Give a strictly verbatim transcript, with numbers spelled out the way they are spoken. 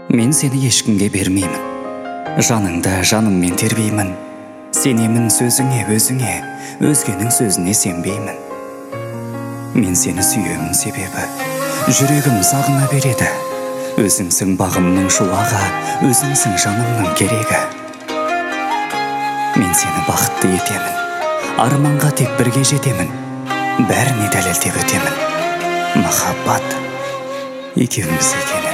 Мен сені ешкімге бермеймін, жаныңда жаныммен тербеймін. Сенемін сөзіңе, өзіңе, өзгенің сөзіне сенбеймін. Мен сені сүйемін себебі жүрегім сағына береді. Өзіңсің бағымның шуағы, өзіңсің жанымның керегі. Мен сені бақытты етемін, арманға тек бірге жетемін. Бәріне дәлелдеп өтемін, махаббат екеуміз екенін.